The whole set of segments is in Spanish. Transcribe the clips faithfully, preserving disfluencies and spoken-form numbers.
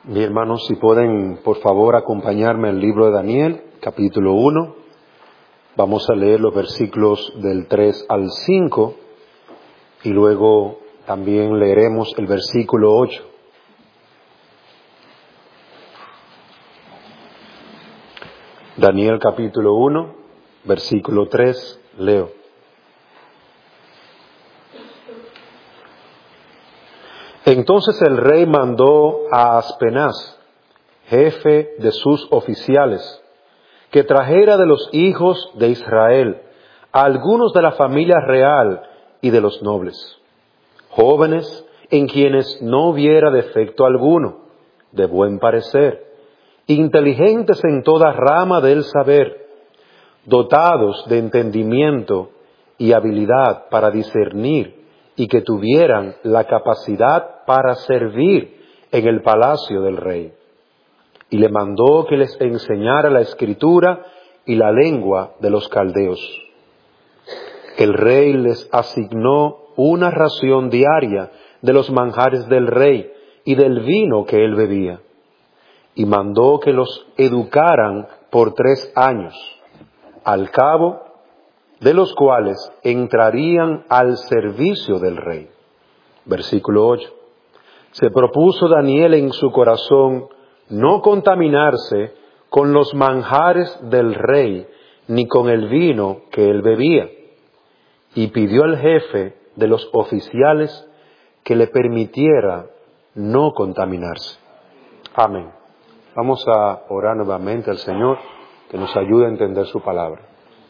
Mis hermanos, si pueden, por favor, acompañarme al libro de Daniel, capítulo uno. Vamos a leer los versículos del tres al cinco y luego también leeremos el versículo ocho. Daniel capítulo uno, versículo tres, leo. Entonces el rey mandó a Aspenaz, jefe de sus oficiales, que trajera de los hijos de Israel a algunos de la familia real y de los nobles, jóvenes en quienes no hubiera defecto alguno, de buen parecer, inteligentes en toda rama del saber, dotados de entendimiento y habilidad para discernir y que tuvieran la capacidad para servir en el palacio del rey. Y le mandó que les enseñara la escritura y la lengua de los caldeos. El rey les asignó una ración diaria de los manjares del rey y del vino que él bebía. Y mandó que los educaran por tres años, al cabo de los cuales entrarían al servicio del rey. Versículo ocho. Se propuso Daniel en su corazón no contaminarse con los manjares del rey, ni con el vino que él bebía. Y pidió al jefe de los oficiales que le permitiera no contaminarse. Amén. Vamos a orar nuevamente al Señor, que nos ayude a entender su palabra.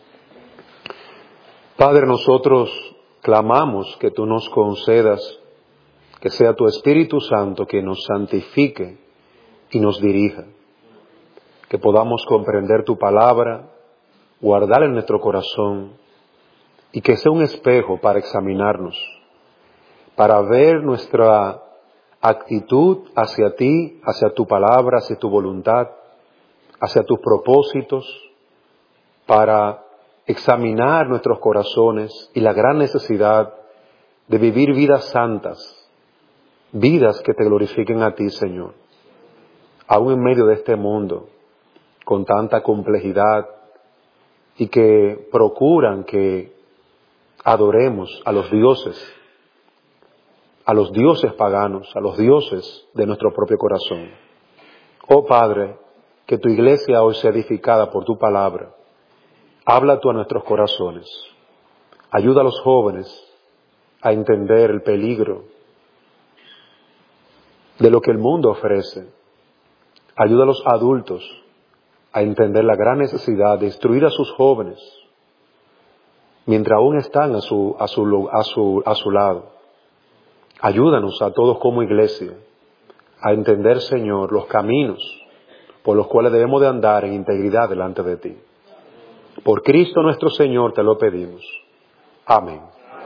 Padre, nosotros clamamos que tú nos concedas, que sea tu Espíritu Santo que nos santifique y nos dirija, que podamos comprender tu palabra, guardarla en nuestro corazón y que sea un espejo para examinarnos, para ver nuestra actitud hacia ti, hacia tu palabra, hacia tu voluntad, hacia tus propósitos, para examinar nuestros corazones y la gran necesidad de vivir vidas santas, vidas que te glorifiquen a ti, Señor. Aún en medio de este mundo, con tanta complejidad y que procuran que adoremos a los dioses, a los dioses paganos, a los dioses de nuestro propio corazón. Oh Padre, que tu iglesia hoy sea edificada por tu palabra. Habla tú a nuestros corazones. Ayuda a los jóvenes a entender el peligro de lo que el mundo ofrece. Ayuda a los adultos a entender la gran necesidad de instruir a sus jóvenes mientras aún están a su, a su, a su, a su lado. Ayúdanos a todos como iglesia a entender, Señor, los caminos por los cuales debemos de andar en integridad delante de ti. Por Cristo nuestro Señor te lo pedimos. Amén.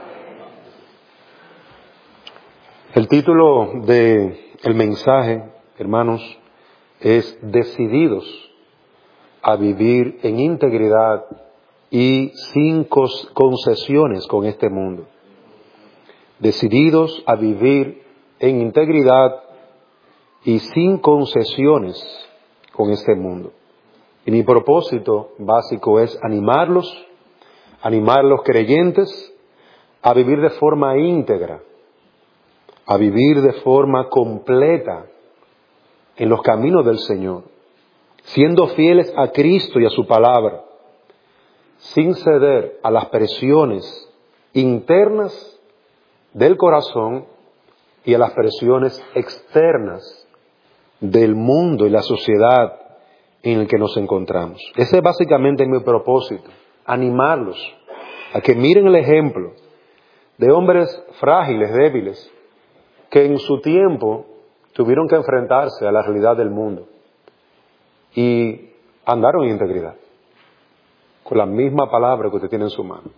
El título de el mensaje, hermanos, es Decididos a vivir en integridad y sin concesiones con este mundo. Decididos a vivir en integridad y sin concesiones con este mundo. Y mi propósito básico es animarlos, animar a los creyentes a vivir de forma íntegra, a vivir de forma completa en los caminos del Señor, siendo fieles a Cristo y a su palabra, sin ceder a las presiones internas del corazón y a las presiones externas del mundo y la sociedad en el que nos encontramos. Ese es básicamente mi propósito, animarlos a que miren el ejemplo de hombres frágiles, débiles, que en su tiempo tuvieron que enfrentarse a la realidad del mundo y andaron en integridad, con la misma palabra que usted tiene en su mano.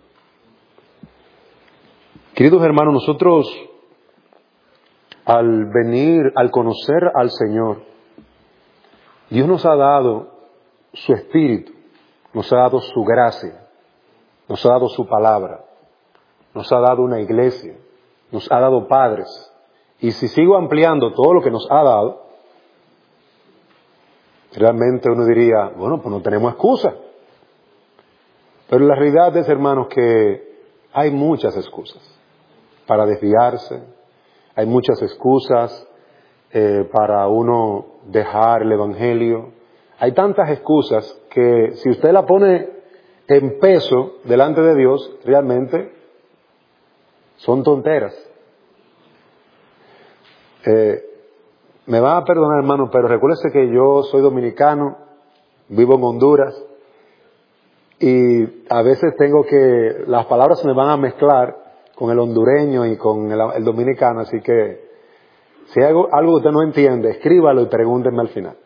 Queridos hermanos, nosotros al venir, al conocer al Señor, Dios nos ha dado su Espíritu, nos ha dado su gracia, nos ha dado su palabra, nos ha dado una iglesia, nos ha dado padres. Y si sigo ampliando todo lo que nos ha dado, Realmente uno diría, bueno, pues no tenemos excusa. Pero la realidad es, hermanos, que hay muchas excusas para desviarse, hay muchas excusas eh, para uno dejar el Evangelio. Hay tantas excusas que si usted la pone en peso delante de Dios, realmente son tonteras. Eh, me van a perdonar, hermano, pero recuérdese que yo soy dominicano, vivo en Honduras, y a veces tengo que, las palabras se me van a mezclar con el hondureño y con el, el dominicano, así que si hay algo, algo que usted no entiende, escríbalo y pregúntenme al final.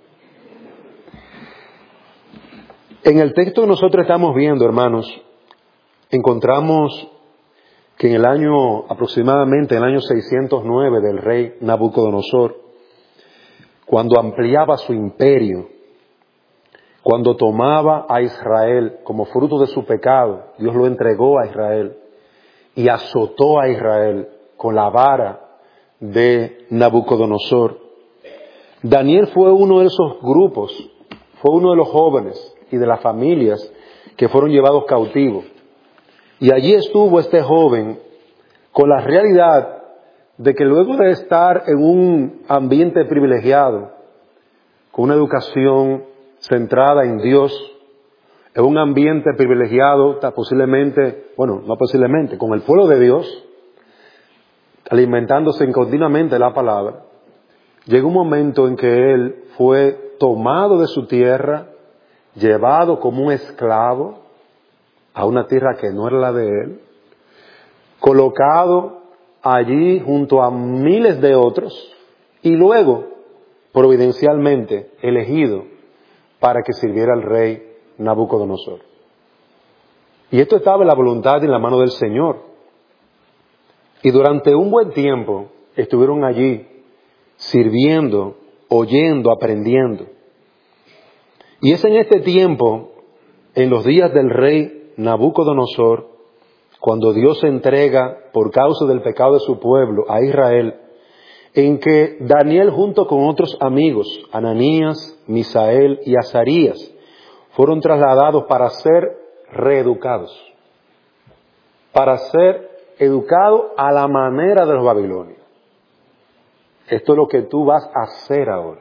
En el texto que nosotros estamos viendo, hermanos, encontramos que en el año, aproximadamente en el año seiscientos nueve del rey Nabucodonosor, cuando ampliaba su imperio, cuando tomaba a Israel como fruto de su pecado, Dios lo entregó a Israel y azotó a Israel con la vara de Nabucodonosor. Daniel fue uno de esos grupos, fue uno de los jóvenes y de las familias que fueron llevados cautivos. Y allí estuvo este joven con la realidad de que luego de estar en un ambiente privilegiado, con una educación centrada en Dios, en un ambiente privilegiado, posiblemente, bueno, no posiblemente, con el pueblo de Dios, alimentándose continuamente la palabra, llegó un momento en que él fue tomado de su tierra, llevado como un esclavo a una tierra que no era la de él, colocado allí junto a miles de otros y luego, providencialmente, elegido para que sirviera al rey Nabucodonosor. Y esto estaba en la voluntad y en la mano del Señor. Y durante un buen tiempo estuvieron allí sirviendo, oyendo, aprendiendo. Y es en este tiempo, en los días del rey Nabucodonosor, cuando Dios entrega por causa del pecado de su pueblo a Israel, en que Daniel junto con otros amigos, Ananías, Misael y Azarías, fueron trasladados para ser reeducados, para ser educados a la manera de los babilonios. Esto es lo que tú vas a hacer ahora.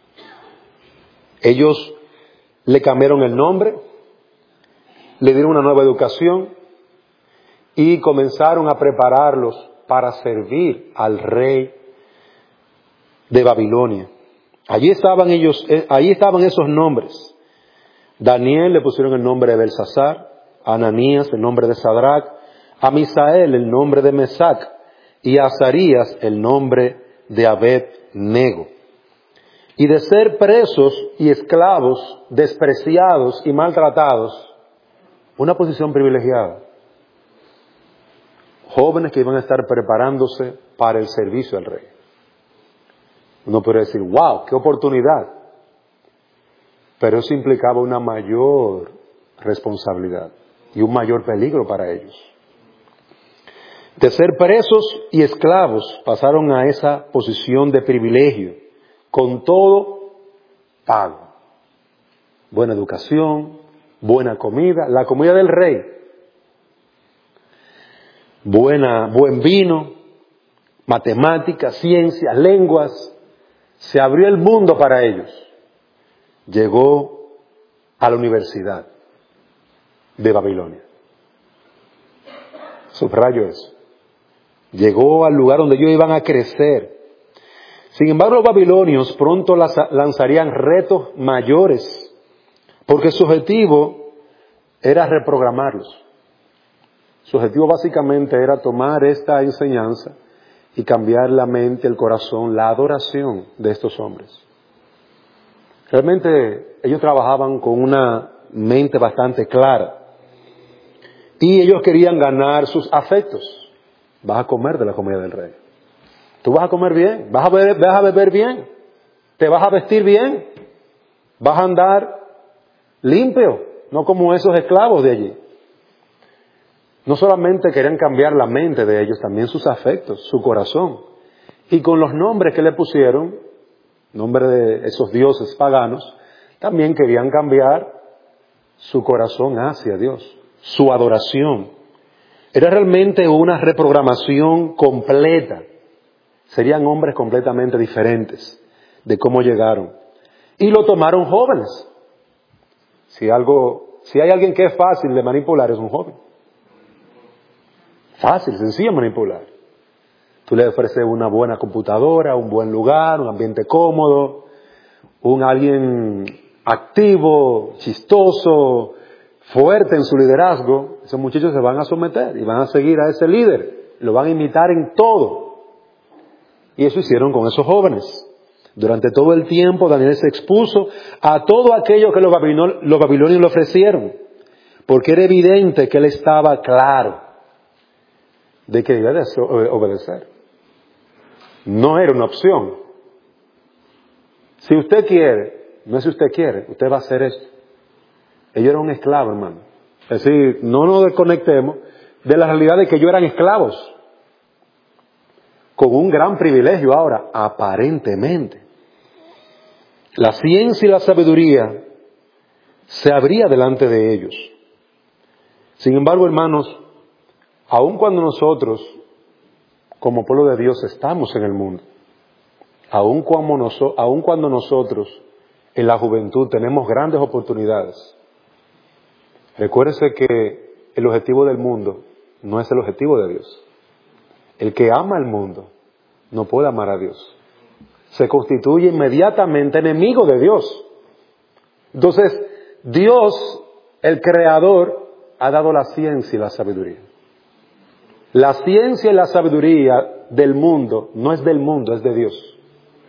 Ellos le cambiaron el nombre, le dieron una nueva educación y comenzaron a prepararlos para servir al rey de Babilonia. Allí estaban ellos, allí estaban esos nombres. Daniel le pusieron el nombre de Belsasar, a Ananías el nombre de Sadrach, a Misael el nombre de Mesac y a Azarías el nombre de Abed-nego. Y de ser presos y esclavos, despreciados y maltratados, una posición privilegiada. Jóvenes que iban a estar preparándose para el servicio al rey. Uno podría decir, wow, qué oportunidad. Pero eso implicaba una mayor responsabilidad y un mayor peligro para ellos. De ser presos y esclavos pasaron a esa posición de privilegio, con todo pago. Buena educación, buena comida, la comida del rey. Buena, buen vino, matemáticas, ciencias, lenguas. Se abrió el mundo para ellos. Llegó a la universidad de Babilonia. Subrayo eso. Llegó al lugar donde ellos iban a crecer. Sin embargo, los babilonios pronto lanzarían retos mayores, porque su objetivo era reprogramarlos. Su objetivo básicamente era tomar esta enseñanza y cambiar la mente, el corazón, la adoración de estos hombres. Realmente ellos trabajaban con una mente bastante clara y ellos querían ganar sus afectos. Vas a comer de la comida del rey. Tú vas a comer bien, vas a beber, vas a beber bien, te vas a vestir bien, vas a andar limpio, no como esos esclavos de allí. No solamente querían cambiar la mente de ellos, también sus afectos, su corazón. Y con los nombres que le pusieron, nombre de esos dioses paganos, también querían cambiar su corazón hacia Dios, su adoración. Era realmente una reprogramación completa. Serían hombres completamente diferentes de cómo llegaron. Y lo tomaron jóvenes. Si algo, si hay alguien que es fácil de manipular, es un joven. Fácil, sencillo manipular. Tú le ofreces una buena computadora, un buen lugar, un ambiente cómodo, un alguien activo, chistoso, fuerte en su liderazgo. Esos muchachos se van a someter y van a seguir a ese líder. Lo van a imitar en todo. Y eso hicieron con esos jóvenes. Durante todo el tiempo Daniel se expuso a todo aquello que los babilonios, los babilonios le ofrecieron. Porque era evidente que él estaba claro de que debía de obedecer. No era una opción. Si usted quiere, no es si usted quiere, usted va a hacer esto. Ellos eran un esclavo, hermano. Es decir, no nos desconectemos de la realidad de que ellos eran esclavos. Con un gran privilegio ahora, aparentemente. La ciencia y la sabiduría se abría delante de ellos. Sin embargo, hermanos, aun cuando nosotros, como pueblo de Dios, estamos en el mundo, aun cuando, noso- aun cuando nosotros en la juventud tenemos grandes oportunidades, recuérdese que el objetivo del mundo no es el objetivo de Dios. El que ama al mundo no puede amar a Dios. Se constituye inmediatamente enemigo de Dios. Entonces, Dios, el Creador, ha dado la ciencia y la sabiduría. La ciencia y la sabiduría del mundo no es del mundo, es de Dios.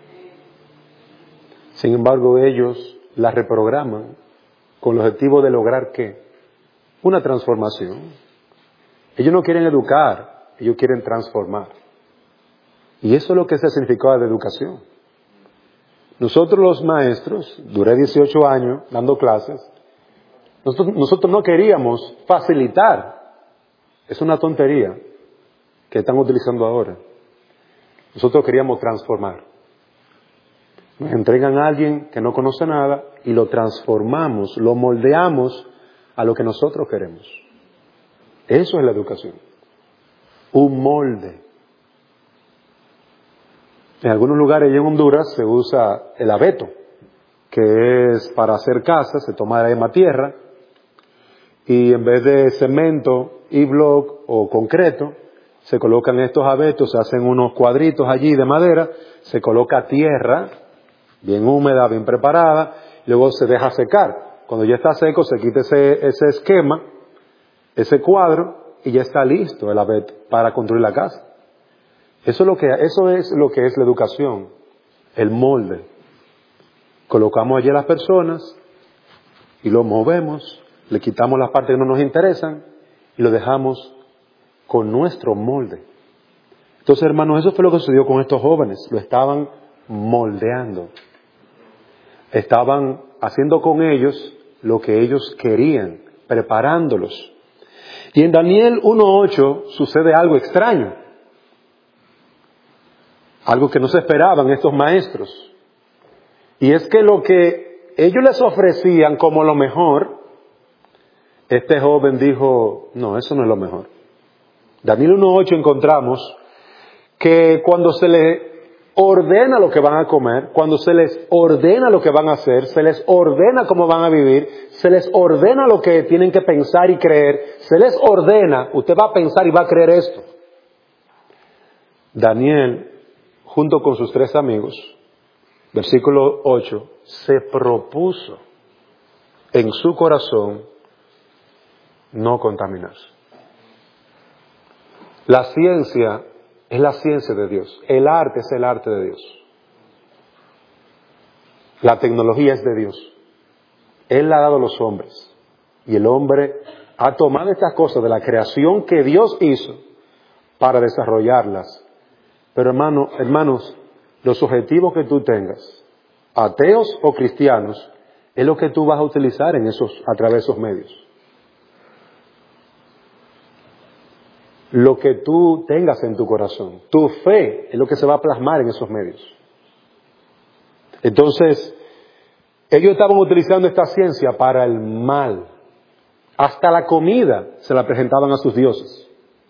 Sin embargo, ellos la reprograman con el objetivo de lograr ¿qué? Una transformación. Ellos no quieren educar, ellos quieren transformar. Y eso es lo que es el significado de educación. Nosotros los maestros, duré dieciocho años dando clases, nosotros, nosotros no queríamos facilitar. Es una tontería que están utilizando ahora. Nosotros queríamos transformar. Nos entregan a alguien que no conoce nada y lo transformamos, lo moldeamos a lo que nosotros queremos. Eso es la educación. Un molde. En algunos lugares y en Honduras se usa el abeto, que es para hacer casas, se toma la misma tierra y en vez de cemento y block o concreto, se colocan estos abetos, se hacen unos cuadritos allí de madera, se coloca tierra, bien húmeda, bien preparada, luego se deja secar. Cuando ya está seco se quita ese, ese esquema, ese cuadro y ya está listo el abeto para construir la casa. Eso es lo que, eso es lo que es la educación, el molde. Colocamos allí a las personas y lo movemos, le quitamos las partes que no nos interesan y lo dejamos con nuestro molde. Entonces, hermanos, eso fue lo que sucedió con estos jóvenes. Lo estaban moldeando. Estaban haciendo con ellos lo que ellos querían, preparándolos. Y en Daniel uno ocho sucede algo extraño. Algo que no se esperaban estos maestros. Y es que lo que ellos les ofrecían como lo mejor, este joven dijo, no, eso no es lo mejor. Daniel uno ocho encontramos que cuando se les ordena lo que van a comer, cuando se les ordena lo que van a hacer, se les ordena cómo van a vivir, se les ordena lo que tienen que pensar y creer, se les ordena, usted va a pensar y va a creer esto. Daniel, junto con sus tres amigos, versículo ocho, se propuso en su corazón no contaminarse. La ciencia es la ciencia de Dios. El arte es el arte de Dios. La tecnología es de Dios. Él la ha dado a los hombres. Y el hombre ha tomado estas cosas de la creación que Dios hizo para desarrollarlas. Pero hermano, hermanos, los objetivos que tú tengas, ateos o cristianos, es lo que tú vas a utilizar en esos, a través de esos medios. Lo que tú tengas en tu corazón, tu fe es lo que se va a plasmar en esos medios. Entonces, Ellos estaban utilizando esta ciencia para el mal. Hasta la comida se la presentaban a sus dioses.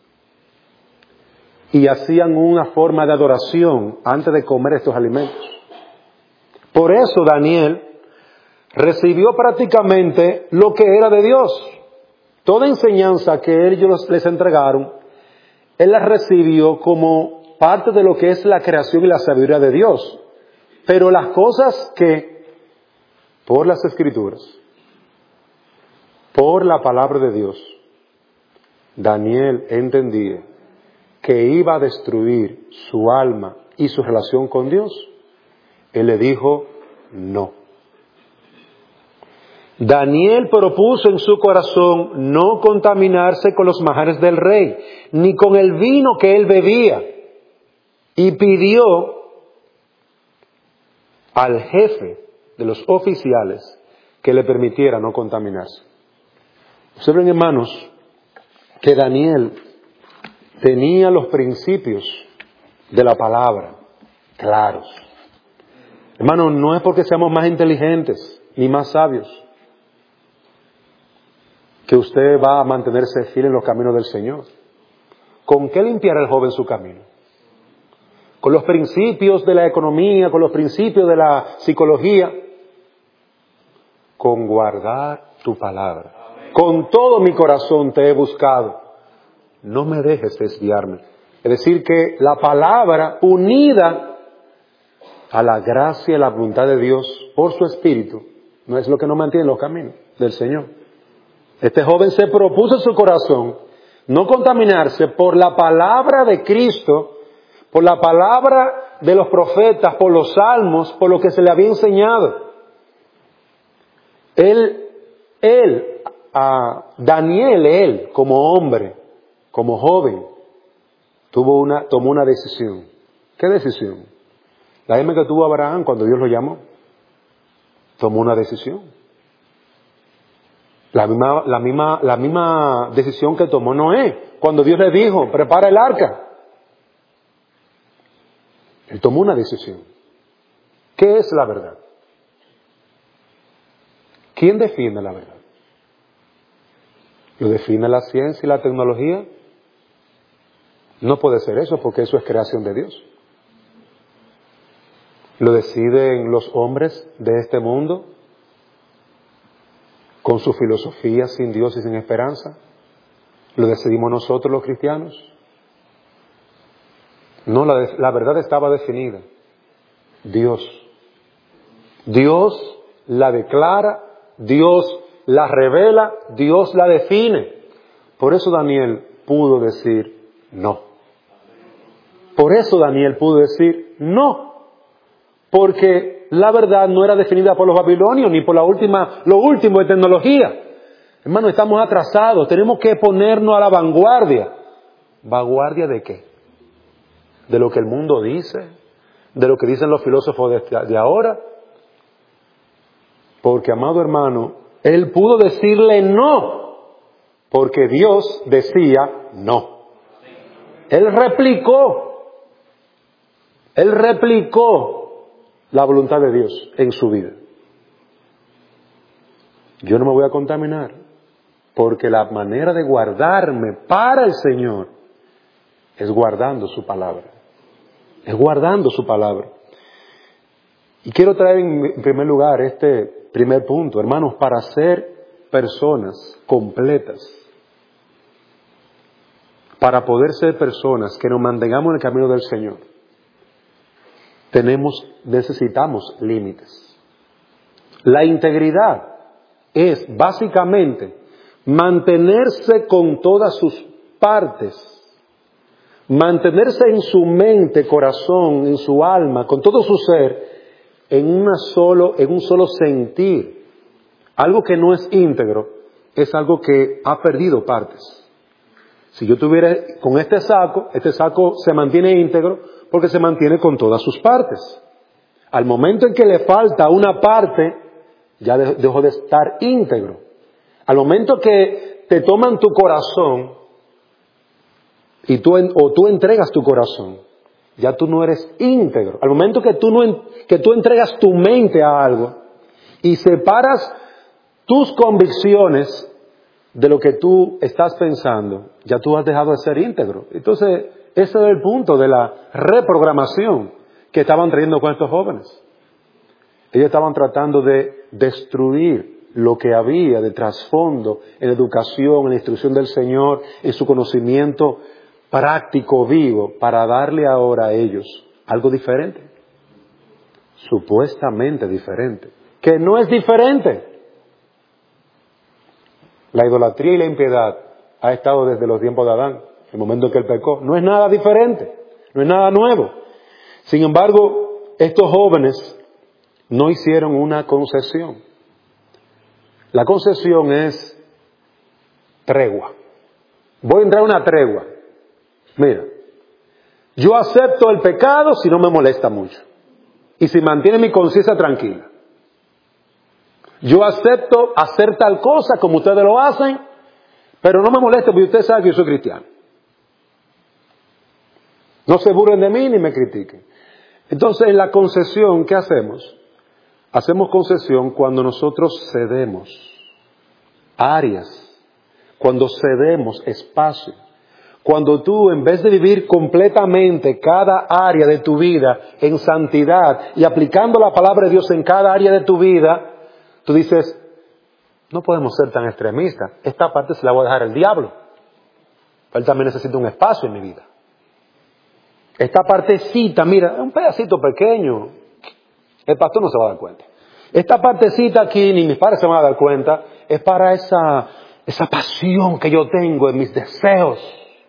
Y hacían una forma de adoración antes de comer estos alimentos. Por eso Daniel recibió prácticamente lo que era de Dios. Toda enseñanza que ellos les entregaron, él la recibió como parte de lo que es la creación y la sabiduría de Dios. Pero las cosas que, por las Escrituras, por la palabra de Dios, Daniel entendía que iba a destruir su alma y su relación con Dios, él le dijo no. Daniel propuso en su corazón no contaminarse con los manjares del rey, ni con el vino que él bebía, y pidió al jefe de los oficiales que le permitiera no contaminarse. Observen, hermanos, que Daniel tenía los principios de la palabra claros. Hermanos, no es porque seamos más inteligentes ni más sabios que usted va a mantenerse fiel en los caminos del Señor. ¿Con qué limpiará el joven su camino? Con los principios de la economía, con los principios de la psicología, con guardar tu palabra. Con todo mi corazón te he buscado. No me dejes desviarme. Es decir, que la palabra unida a la gracia y la voluntad de Dios por su Espíritu no es lo que nos mantiene en los caminos del Señor. Este joven se propuso en su corazón no contaminarse por la palabra de Cristo, por la palabra de los profetas, por los salmos, por lo que se le había enseñado. Él, él, a Daniel, él, como hombre, como joven, tuvo una, tomó una decisión. ¿Qué decisión? La misma que tuvo Abraham cuando Dios lo llamó. Tomó una decisión. La misma, la misma, la misma decisión que tomó Noé cuando Dios le dijo, prepara el arca. Él tomó una decisión. ¿Qué es la verdad? ¿Quién define la verdad? ¿Lo define la ciencia y la tecnología? No puede ser eso, porque eso es creación de Dios. ¿Lo deciden los hombres de este mundo con su filosofía sin Dios y sin esperanza? ¿Lo decidimos nosotros los cristianos? No, la, la verdad estaba definida. Dios. Dios la declara, Dios la revela, Dios la define. Por eso Daniel pudo decir no. Por eso Daniel pudo decir no. Porque la verdad no era definida por los babilonios ni por la última, lo último de tecnología. Hermano, estamos atrasados, tenemos que ponernos a la vanguardia. ¿Vanguardia de qué? ¿De lo que el mundo dice? ¿De lo que dicen los filósofos de, de ahora? Porque, amado hermano, él pudo decirle no, porque Dios decía no. Él replicó, él replicó la voluntad de Dios en su vida. Yo no me voy a contaminar, porque la manera de guardarme para el Señor es guardando su palabra. Es guardando su palabra. Y quiero traer en primer lugar este primer punto, hermanos, para ser personas completas, para poder ser personas que nos mantengamos en el camino del Señor, tenemos, necesitamos límites. La integridad es básicamente mantenerse con todas sus partes, mantenerse en su mente, corazón, en su alma, con todo su ser, en una solo, en un solo sentir. Algo que no es íntegro es algo que ha perdido partes. Si yo tuviera con este saco, este saco se mantiene íntegro porque se mantiene con todas sus partes. Al momento en que le falta una parte, ya dejó de estar íntegro. Al momento que te toman tu corazón y tú, o tú entregas tu corazón, ya tú no eres íntegro. Al momento que tú, no, que tú entregas tu mente a algo, y separas tus convicciones de lo que tú estás pensando, ya tú has dejado de ser íntegro. Entonces, ese es el punto de la reprogramación que estaban trayendo con estos jóvenes. Ellos estaban tratando de destruir lo que había de trasfondo en la educación, en la instrucción del Señor, en su conocimiento práctico, vivo, para darle ahora a ellos algo diferente, supuestamente diferente, que no es diferente. La idolatría y la impiedad ha estado desde los tiempos de Adán, el momento en que él pecó. No es nada diferente, no es nada nuevo. Sin embargo, estos jóvenes no hicieron una concesión. La concesión es tregua. Voy a entrar a una tregua. Mira, yo acepto el pecado si no me molesta mucho y si mantiene mi conciencia tranquila. Yo acepto hacer tal cosa como ustedes lo hacen, pero no me molesta porque usted sabe que yo soy cristiano. No se burlen de mí ni me critiquen. Entonces, en la concesión, ¿qué hacemos? Hacemos concesión cuando nosotros cedemos áreas, cuando cedemos espacio. Cuando tú, en vez de vivir completamente cada área de tu vida en santidad y aplicando la palabra de Dios en cada área de tu vida, tú dices, no podemos ser tan extremistas. Esta parte se la voy a dejar al diablo. Él también necesita un espacio en mi vida. Esta partecita, mira, un pedacito pequeño. El pastor no se va a dar cuenta. Esta partecita aquí, ni mis padres se van a dar cuenta, es para esa, esa pasión que yo tengo en mis deseos.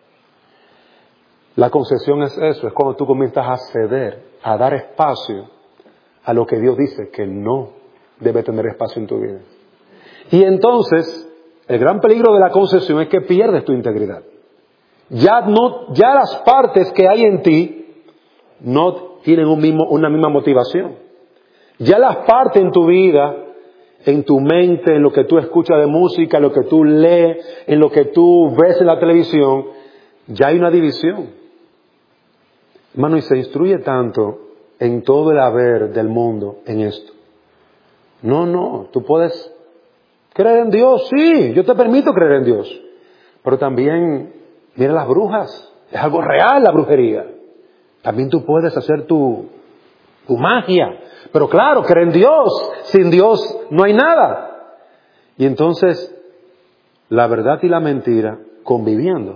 La concesión es eso, es cuando tú comienzas a ceder, a dar espacio a lo que Dios dice que no debe tener espacio en tu vida. Y entonces, el gran peligro de la concesión es que pierdes tu integridad. Ya no, ya las partes que hay en ti no tienen un mismo, una misma motivación. Ya las partes en tu vida, en tu mente, en lo que tú escuchas de música, en lo que tú lees, en lo que tú ves en la televisión, ya hay una división. Hermano, y se instruye tanto en todo el haber del mundo en esto. No, no, tú puedes creer en Dios, sí, yo te permito creer en Dios. Pero también, mira las brujas, es algo real la brujería. También tú puedes hacer tu, tu magia. Pero claro, creer en Dios, sin Dios no hay nada. Y entonces, la verdad y la mentira conviviendo.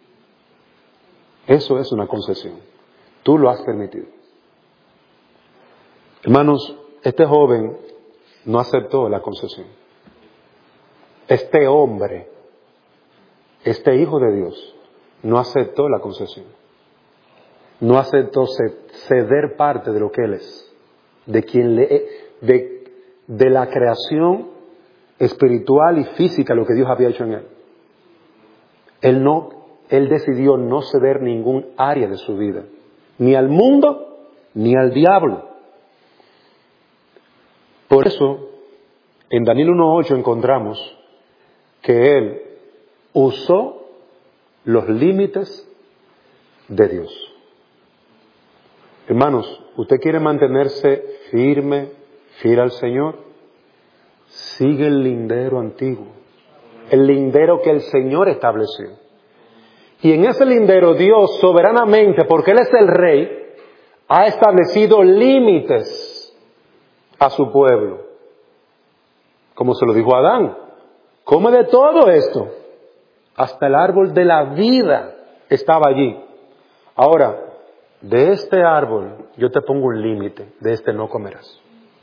Eso es una concesión. Tú lo has permitido. Hermanos, este joven no aceptó la concesión. Este hombre, este hijo de Dios, no aceptó la concesión. No aceptó ceder parte de lo que él es, de quien le, de, de la creación espiritual y física, lo que Dios había hecho en él. Él no, él decidió no ceder ningún área de su vida, ni al mundo, ni al diablo. Por eso, en Daniel uno ocho encontramos que él usó los límites de Dios. Hermanos, ¿usted quiere mantenerse firme, fiel al Señor? Sigue el lindero antiguo, el lindero que el Señor estableció. Y en ese lindero Dios soberanamente, porque Él es el Rey, ha establecido límites a su pueblo. Como se lo dijo a Adán, come de todo esto. Hasta el árbol de la vida estaba allí. Ahora, de este árbol yo te pongo un límite, de este no comerás.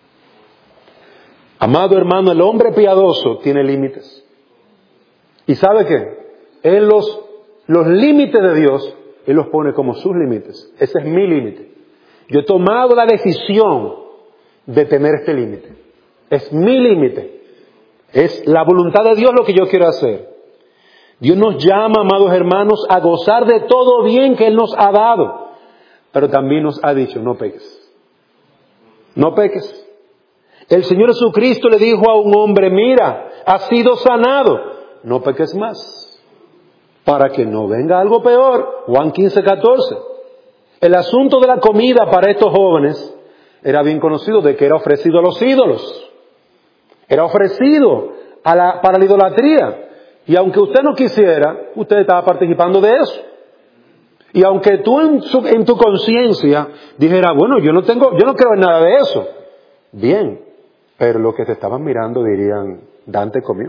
Amado hermano, el hombre piadoso tiene límites. ¿Y sabe qué? Él los, los límites de Dios, Él los pone como sus límites. Ese es mi límite. Yo he tomado la decisión de tener este límite. Es mi límite. Es la voluntad de Dios lo que yo quiero hacer. Dios nos llama, amados hermanos, a gozar de todo bien que Él nos ha dado. Pero también nos ha dicho, no peques. No peques. El Señor Jesucristo le dijo a un hombre, mira, has sido sanado, no peques más, para que no venga algo peor. Juan quince, catorce. El asunto de la comida para estos jóvenes era bien conocido, de que era ofrecido a los ídolos. Era ofrecido a la, para la idolatría. Y aunque usted no quisiera, usted estaba participando de eso. Y aunque tú en, su, en tu conciencia dijera, bueno, yo no tengo, yo no creo en nada de eso. Bien, pero los que te estaban mirando dirían, Dante comió.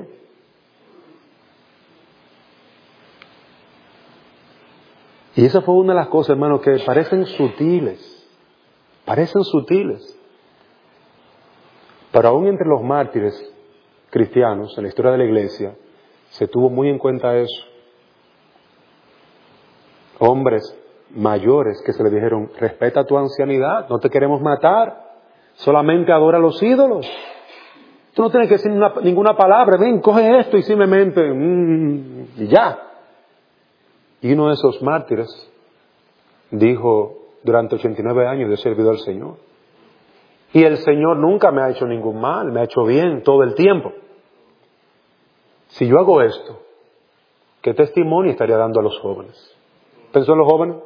Y esa fue una de las cosas, hermano, que parecen sutiles. Parecen sutiles. Pero aún entre los mártires cristianos, en la historia de la iglesia, se tuvo muy en cuenta eso. Hombres mayores que se le dijeron, respeta tu ancianidad, no te queremos matar, solamente adora a los ídolos. Tú no tienes que decir una, ninguna palabra, ven, coge esto y simplemente, mmm, y ya. Y uno de esos mártires dijo, durante ochenta y nueve años yo he servido al Señor. Y el Señor nunca me ha hecho ningún mal, me ha hecho bien todo el tiempo. Si yo hago esto, ¿qué testimonio estaría dando a los jóvenes? ¿Pensó en los jóvenes?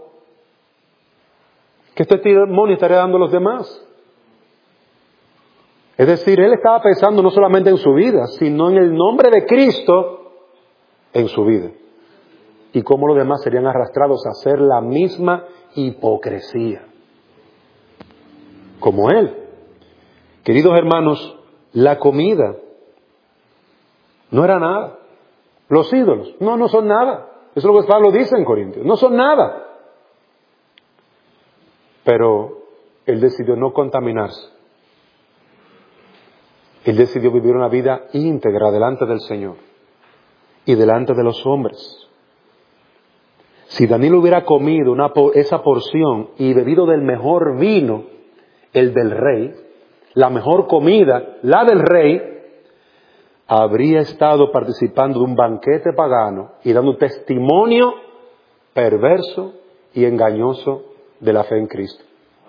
¿Qué testimonio estaría dando a los demás? Es decir, él estaba pensando no solamente en su vida, sino en el nombre de Cristo en su vida. Y cómo los demás serían arrastrados a hacer la misma hipocresía. Como él. Queridos hermanos, la comida no era nada. Los ídolos, no, no son nada. Eso es lo que Pablo dice en Corintios. No son nada. Pero él decidió no contaminarse. Él decidió vivir una vida íntegra delante del Señor y delante de los hombres. Si Daniel hubiera comido una, esa porción y bebido del mejor vino, el del rey, la mejor comida, la del rey, habría estado participando de un banquete pagano y dando testimonio perverso y engañoso de la fe en Cristo.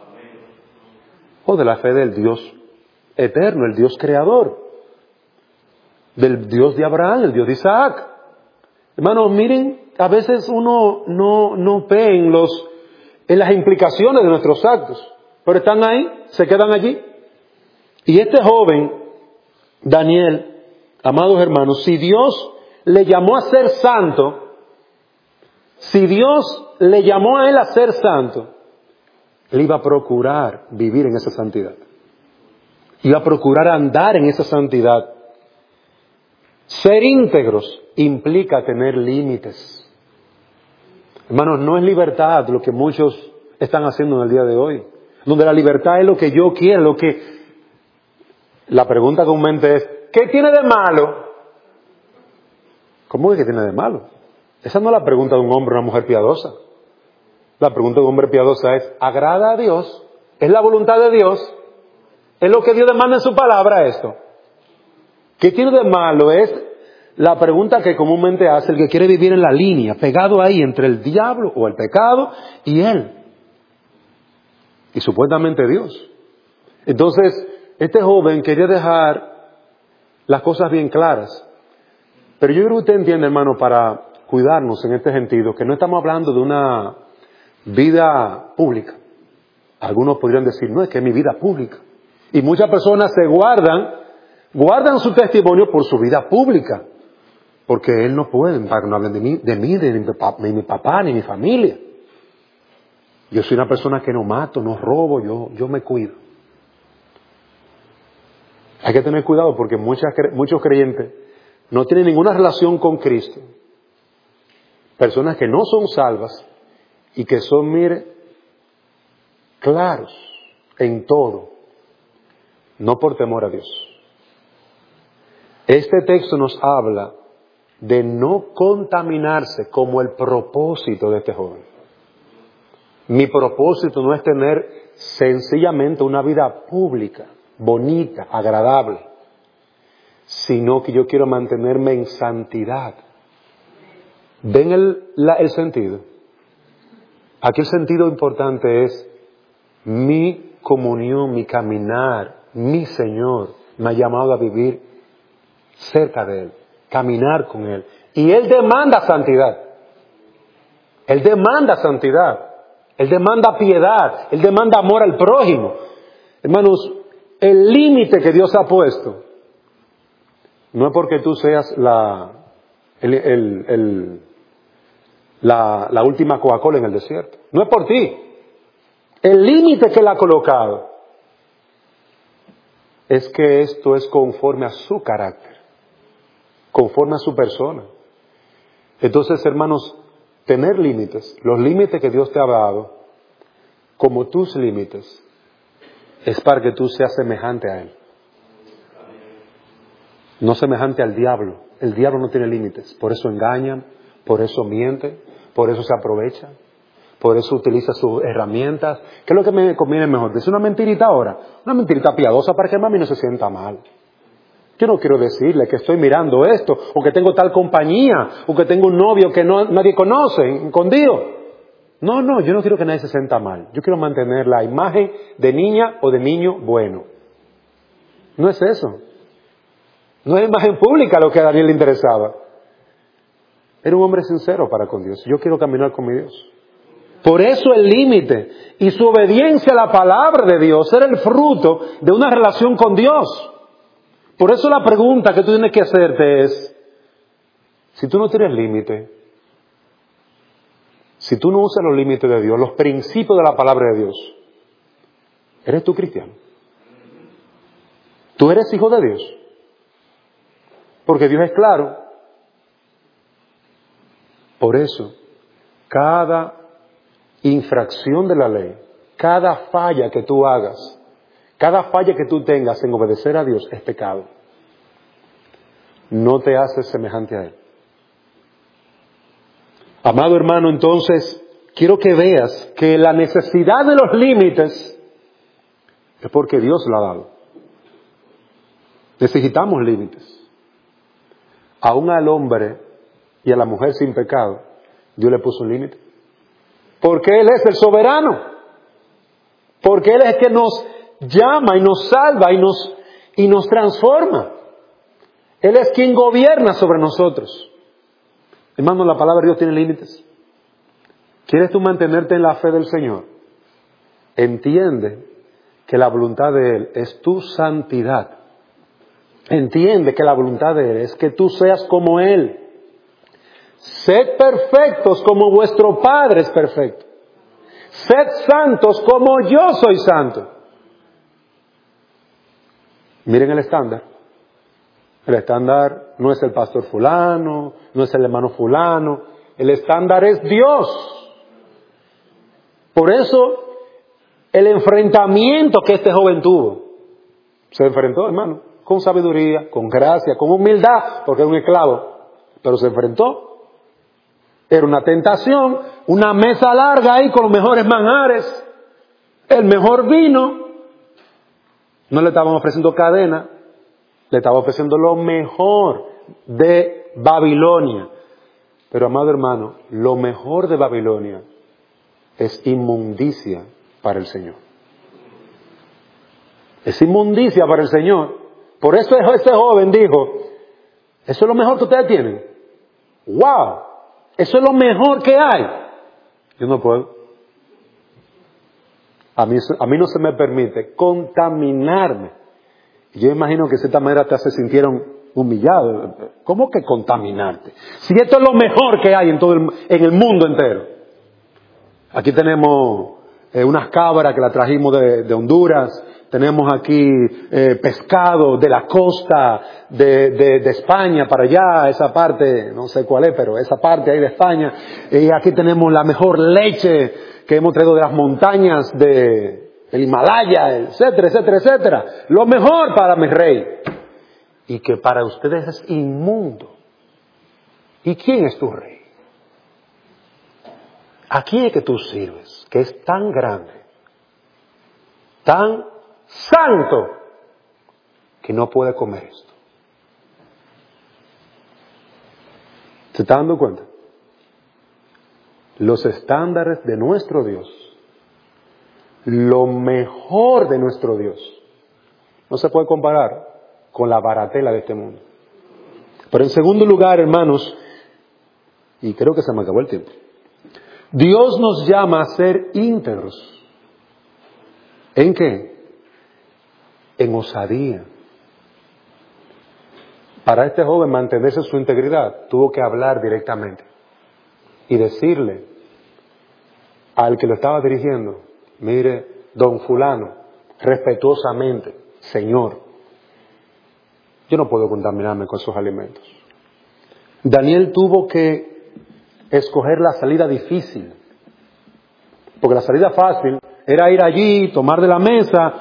O de la fe del Dios eterno, el Dios creador, del Dios de Abraham, el Dios de Isaac. Hermanos, miren, a veces uno no, no ve en, los, en las implicaciones de nuestros actos, pero están ahí, se quedan allí. Y este joven, Daniel, amados hermanos, si Dios le llamó a ser santo, si Dios le llamó a él a ser santo, él iba a procurar vivir en esa santidad. Iba a procurar andar en esa santidad. Ser íntegros implica tener límites. Hermanos, no es libertad lo que muchos están haciendo en el día de hoy. Donde la libertad es lo que yo quiero, lo que... La pregunta comúnmente es, ¿qué tiene de malo? ¿Cómo es que tiene de malo? Esa no es la pregunta de un hombre o una mujer piadosa. La pregunta de un hombre piadosa es, ¿agrada a Dios? ¿Es la voluntad de Dios? ¿Es lo que Dios demanda en su palabra esto? ¿Qué tiene de malo? Es la pregunta que comúnmente hace el que quiere vivir en la línea, pegado ahí entre el diablo o el pecado y él. Y supuestamente Dios. Entonces, este joven quería dejar las cosas bien claras. Pero yo creo que usted entiende, hermano, para cuidarnos en este sentido, que no estamos hablando de una vida pública. Algunos podrían decir, no, es que es mi vida pública. Y muchas personas se guardan, guardan su testimonio por su vida pública. Porque él no puede, para que no hablen de mí, de mí, de mi papá, ni mi papá, ni mi familia. Yo soy una persona que no mato, no robo, yo, yo me cuido. Hay que tener cuidado porque muchas, muchos creyentes no tienen ninguna relación con Cristo. Personas que no son salvas y que son, mire, claros en todo, no por temor a Dios. Este texto nos habla de no contaminarse como el propósito de este joven. Mi propósito no es tener sencillamente una vida pública, bonita, agradable, sino que yo quiero mantenerme en santidad. ¿Ven el, la, el sentido? Aquí el sentido importante es mi comunión, mi caminar, mi Señor me ha llamado a vivir cerca de Él, caminar con Él. Y Él demanda santidad. Él demanda santidad. Él demanda piedad. Él demanda amor al prójimo. Hermanos, el límite que Dios ha puesto No es porque tú seas la, el, el, el, la, la última Coca-Cola en el desierto. No es por ti. El límite que Él ha colocado es que esto es conforme a su carácter, conforme a su persona. Entonces, hermanos, tener límites, los límites que Dios te ha dado, como tus límites, es para que tú seas semejante a Él. No semejante al diablo. El diablo no tiene límites. Por eso engañan, por eso miente, por eso se aprovecha, por eso utiliza sus herramientas. ¿Qué es lo que me conviene mejor? ¿Decir una mentirita ahora? Una mentirita piadosa para que mami no se sienta mal. Yo no quiero decirle que estoy mirando esto, o que tengo tal compañía, o que tengo un novio que no, nadie conoce, escondido. No, no, yo no quiero que nadie se sienta mal. Yo quiero mantener la imagen de niña o de niño bueno. No es eso. No es imagen pública lo que a Daniel le interesaba. Era un hombre sincero para con Dios. Yo quiero caminar con mi Dios. Por eso el límite y su obediencia a la palabra de Dios era el fruto de una relación con Dios. Por eso la pregunta que tú tienes que hacerte es, si tú no tienes límite, si tú no usas los límites de Dios, los principios de la palabra de Dios, ¿eres tú cristiano? ¿Tú eres hijo de Dios? Porque Dios es claro. Por eso, cada infracción de la ley, cada falla que tú hagas, cada falla que tú tengas en obedecer a Dios es pecado. No te haces semejante a Él. Amado hermano, entonces, quiero que veas que la necesidad de los límites es porque Dios la ha dado. Necesitamos límites. Aún al hombre y a la mujer sin pecado, Dios le puso un límite. Porque Él es el soberano. Porque Él es el que nos llama y nos salva y nos, y nos transforma. Él es quien gobierna sobre nosotros. Hermano, la palabra de Dios tiene límites. ¿Quieres tú mantenerte en la fe del Señor? Entiende que la voluntad de Él es tu santidad. Entiende que la voluntad de Él es que tú seas como Él. Sed perfectos como vuestro Padre es perfecto. Sed santos como yo soy santo. Miren el estándar. El estándar no es el pastor fulano, no es el hermano fulano. El estándar es Dios. Por eso, el enfrentamiento que este joven tuvo, se enfrentó, hermano, con sabiduría, con gracia, con humildad, porque era un esclavo, pero se enfrentó. Era una tentación, una mesa larga ahí con los mejores manjares, el mejor vino. No le estaban ofreciendo cadena, le estaban ofreciendo lo mejor de Babilonia. Pero, amado hermano, lo mejor de Babilonia es inmundicia para el Señor. Es inmundicia para el Señor. Por eso este joven dijo, eso es lo mejor que ustedes tienen. ¡Wow! Eso es lo mejor que hay. Yo no puedo. A mí, a mí no se me permite contaminarme. Yo imagino que de cierta manera te se sintieron humillados. ¿Cómo que contaminarte? Si esto es lo mejor que hay en todo el, en el mundo entero. Aquí tenemos eh, unas cabras que las trajimos de, de Honduras. Tenemos aquí eh, pescado de la costa de, de, de España para allá, esa parte, no sé cuál es, pero esa parte ahí de España. Y aquí tenemos la mejor leche que hemos traído de las montañas de el Himalaya, etcétera, etcétera, etcétera. Lo mejor para mi rey. Y que para ustedes es inmundo. ¿Y quién es tu rey? ¿A quién es que tú sirves? Que es tan grande, tan santo, que no puede comer esto. ¿Se está dando cuenta? Los estándares de nuestro Dios, lo mejor de nuestro Dios, no se puede comparar con la baratela de este mundo. Pero en segundo lugar, hermanos, y creo que se me acabó el tiempo, Dios nos llama a ser íntegros. ¿En qué? En osadía. Para este joven mantenerse su integridad, tuvo que hablar directamente y decirle al que lo estaba dirigiendo, mire, don fulano, respetuosamente, señor, yo no puedo contaminarme con esos alimentos. Daniel tuvo que escoger la salida difícil, porque la salida fácil era ir allí, tomar de la mesa,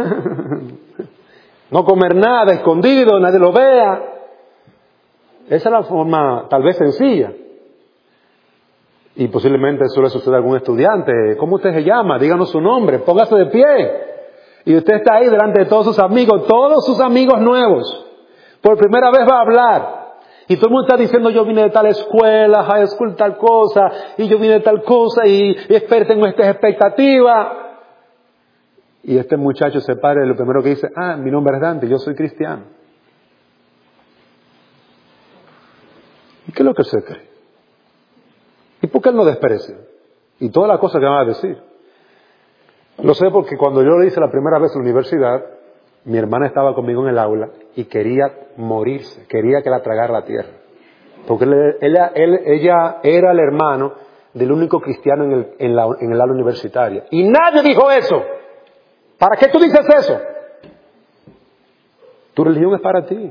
no comer nada, escondido, nadie lo vea. Esa es la forma tal vez sencilla. Y posiblemente eso le sucede a algún estudiante. ¿Cómo usted se llama? Díganos su nombre, póngase de pie. Y usted está ahí delante de todos sus amigos, todos sus amigos nuevos. Por primera vez va a hablar. Y todo el mundo está diciendo, yo vine de tal escuela, high school tal cosa, y yo vine de tal cosa, y, y espero tengo esta expectativa. Y este muchacho se para y lo primero que dice, ah, mi nombre es Dante, yo soy cristiano. ¿Y qué es lo que se cree? ¿Y por qué él no desprecia? Y todas las cosas que van a decir. Lo sé porque cuando yo lo hice la primera vez en la universidad, mi hermana estaba conmigo en el aula y quería morirse, quería que la tragara la tierra. Porque él, él, él, ella era el hermano del único cristiano en el, en, la, en el aula universitaria. Y nadie dijo eso. ¿Para qué tú dices eso? Tu religión es para ti.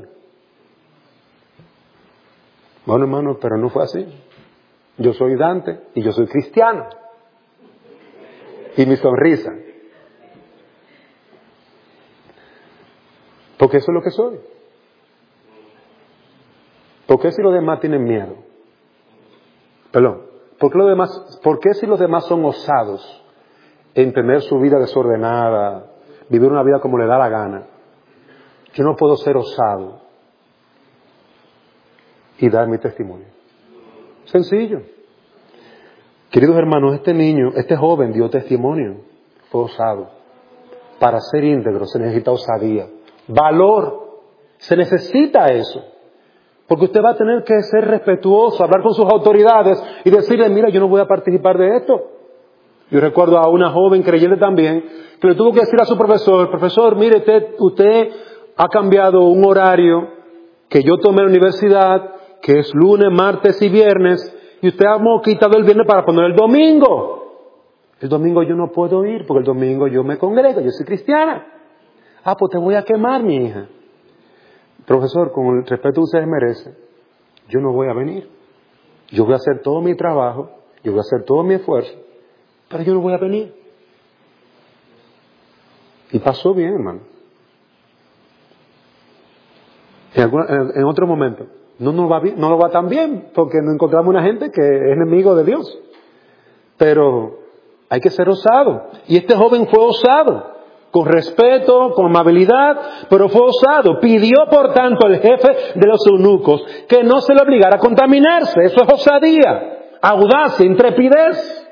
Bueno, hermano, pero no fue así. Yo soy Dante y yo soy cristiano. Y mi sonrisa. Porque eso es lo que soy. ¿Por qué si los demás tienen miedo? Perdón. ¿Por qué, los demás, ¿Por qué si los demás son osados en tener su vida desordenada, vivir una vida como le da la gana? Yo no puedo ser osado y dar mi testimonio. Sencillo. Queridos hermanos, este niño, este joven dio testimonio, fue osado. Para ser íntegro se necesita osadía, valor, se necesita eso. Porque usted va a tener que ser respetuoso, hablar con sus autoridades y decirle, mira, yo no voy a participar de esto. Yo recuerdo a una joven creyente también que le tuvo que decir a su profesor, profesor, mire, usted, usted ha cambiado un horario que yo tomé en la universidad, que es lunes, martes y viernes, y usted ha quitado el viernes para poner el domingo. El domingo yo no puedo ir, porque el domingo yo me congrego, yo soy cristiana. Ah, pues te voy a quemar, mi hija. Profesor, con el respeto que usted merece, yo no voy a venir. Yo voy a hacer todo mi trabajo, yo voy a hacer todo mi esfuerzo, pero yo no voy a venir. Y pasó bien, hermano. En, alguna, en, en otro momento, no nos va bien, no nos va tan bien, porque nos encontramos una gente que es enemigo de Dios. Pero hay que ser osado. Y este joven fue osado, con respeto, con amabilidad, pero fue osado. Pidió, por tanto, al jefe de los eunucos que no se le obligara a contaminarse. Eso es osadía, audacia, intrepidez.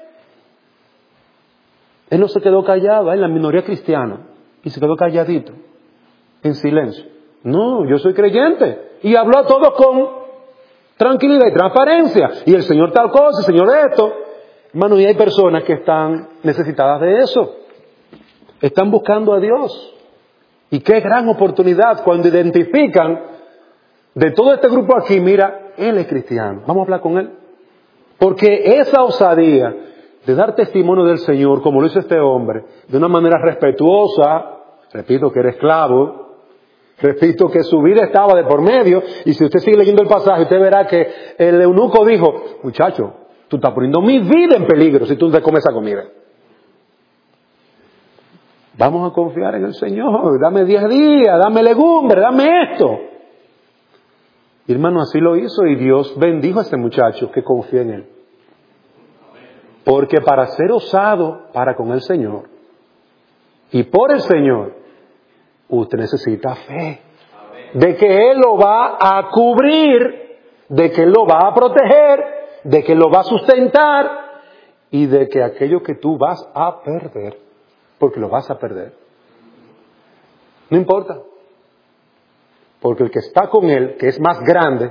Él no se quedó callado, en la minoría cristiana, y se quedó calladito, en silencio. No, yo soy creyente. Y habló a todos con tranquilidad y transparencia. Y el Señor tal cosa, el Señor esto. Hermano, y hay personas que están necesitadas de eso. Están buscando a Dios. Y qué gran oportunidad cuando identifican de todo este grupo aquí, mira, él es cristiano. Vamos a hablar con él. Porque esa osadía de dar testimonio del Señor, como lo hizo este hombre, de una manera respetuosa, repito que era esclavo, repito que su vida estaba de por medio, y si usted sigue leyendo el pasaje, usted verá que el eunuco dijo, muchacho, tú estás poniendo mi vida en peligro si tú te comes esa comida. Vamos a confiar en el Señor, dame diez días, dame legumbre, dame esto. Y hermano, así lo hizo y Dios bendijo a este muchacho que confía en él. Porque para ser osado para con el Señor y por el Señor, usted necesita fe. De que Él lo va a cubrir, de que Él lo va a proteger, de que Él lo va a sustentar y de que aquello que tú vas a perder, porque lo vas a perder, no importa. Porque el que está con Él, que es más grande,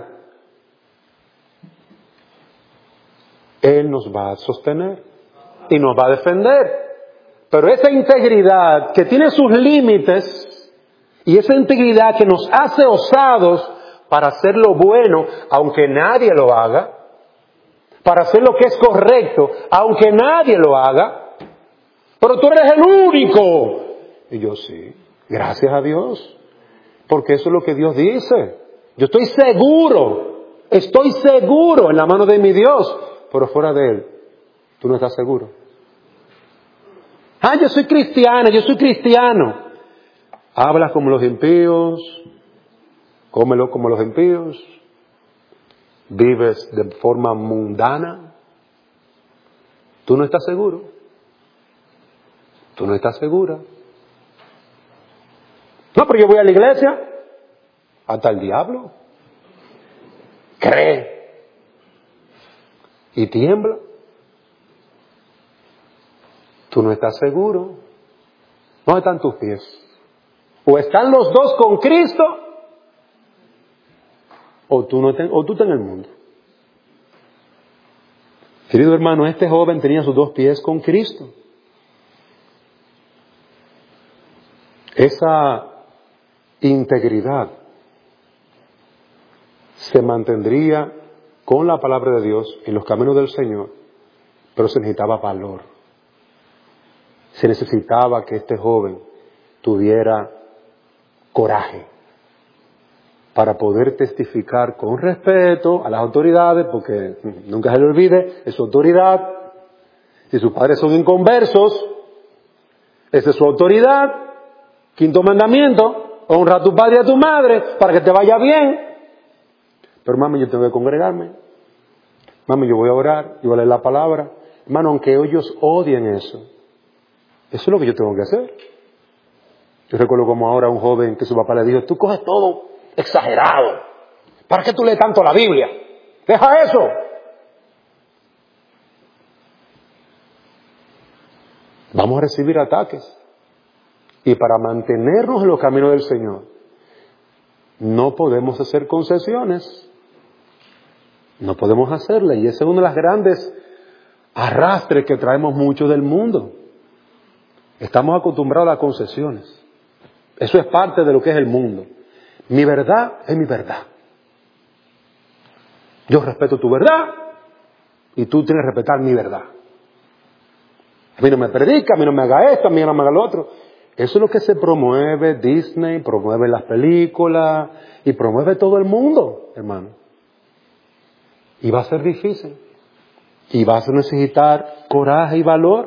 Él nos va a sostener y nos va a defender. Pero esa integridad que tiene sus límites y esa integridad que nos hace osados para hacer lo bueno, aunque nadie lo haga, para hacer lo que es correcto, aunque nadie lo haga. Pero tú eres el único. Y yo sí, gracias a Dios, porque eso es lo que Dios dice. Yo estoy seguro, estoy seguro en la mano de mi Dios, pero fuera de Él, tú no estás seguro. Ah, yo soy cristiana, yo soy cristiano. Hablas como los impíos, cómelo como los impíos, vives de forma mundana. Tú no estás seguro. Tú no estás segura. No, pero yo voy a la iglesia. Hasta el diablo cree y tiembla. Tú no estás seguro. ¿Dónde están tus pies? O están los dos con Cristo, o tú, no te, o tú estás en el mundo. Querido hermano, este joven tenía sus dos pies con Cristo. Esa integridad se mantendría con la palabra de Dios en los caminos del Señor, pero se necesitaba valor. Se necesitaba que este joven tuviera coraje para poder testificar con respeto a las autoridades, porque nunca se le olvide, es su autoridad. Si sus padres son inconversos, esa es su autoridad. Quinto mandamiento, honra a tu padre y a tu madre para que te vaya bien. Pero mami, yo tengo que congregarme. Mami, yo voy a orar, yo voy a leer la palabra. Hermano, aunque ellos odien eso, eso es lo que yo tengo que hacer. Yo recuerdo como ahora un joven que su papá le dijo, tú coges todo exagerado. ¿Para qué tú lees tanto la Biblia? Deja eso. Vamos a recibir ataques. Y para mantenernos en los caminos del Señor, no podemos hacer concesiones. No podemos hacerle. Y ese es uno de los grandes arrastres que traemos muchos del mundo. Estamos acostumbrados a las concesiones. Eso es parte de lo que es el mundo. Mi verdad es mi verdad. Yo respeto tu verdad y tú tienes que respetar mi verdad. A mí no me predica, a mí no me haga esto, a mí no me haga lo otro. Eso es lo que se promueve Disney, promueve las películas y promueve todo el mundo, hermano. Y va a ser difícil. Y vas a necesitar coraje y valor.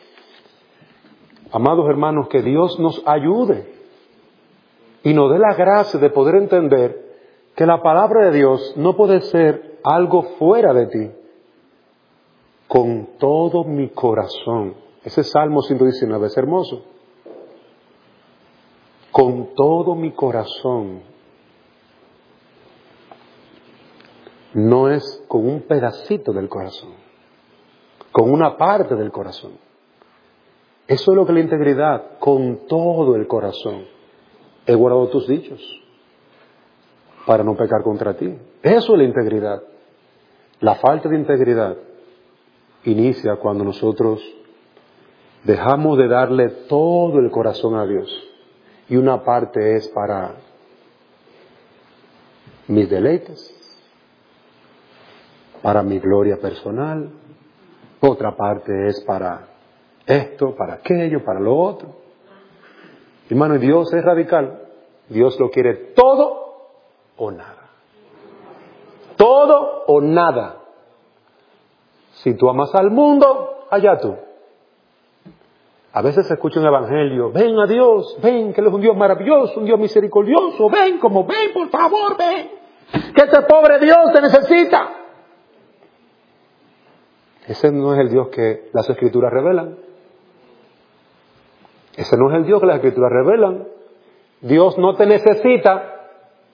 Amados hermanos, que Dios nos ayude y nos dé la gracia de poder entender que la palabra de Dios no puede ser algo fuera de ti. Con todo mi corazón. Ese Salmo ciento diecinueve es hermoso. Con todo mi corazón. No es con un pedacito del corazón. Con una parte del corazón. Eso es lo que es la integridad. Con todo el corazón. He guardado tus dichos para no pecar contra ti. Eso es la integridad. La falta de integridad inicia cuando nosotros dejamos de darle todo el corazón a Dios. Y una parte es para mis deleites, para mi gloria personal. Otra parte es para esto, para aquello, para lo otro. Hermano, Dios es radical. Dios lo quiere todo o nada. Todo o nada. Si tú amas al mundo, allá tú. A veces se escucha un evangelio, ven a Dios, ven, que Él es un Dios maravilloso, un Dios misericordioso, ven, como ven, por favor, ven, que este pobre Dios te necesita. Ese no es el Dios que las Escrituras revelan. Ese no es el Dios que las Escrituras revelan. Dios no te necesita.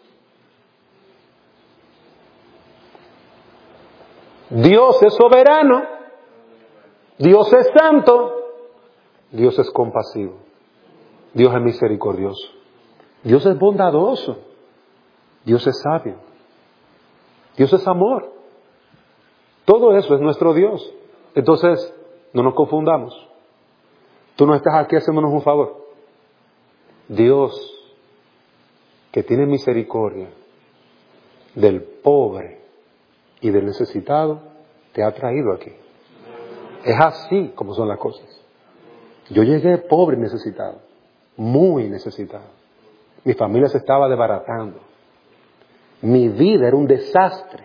Dios es soberano. Dios es santo. Dios es compasivo. Dios es misericordioso. Dios es bondadoso. Dios es sabio. Dios es amor. Todo eso es nuestro Dios. Entonces, no nos confundamos. Tú no estás aquí haciéndonos un favor. Dios, que tiene misericordia, del pobre y del necesitado te ha traído aquí. Es así como son las cosas. Yo llegué pobre y necesitado, muy necesitado. Mi familia se estaba desbaratando. Mi vida era un desastre.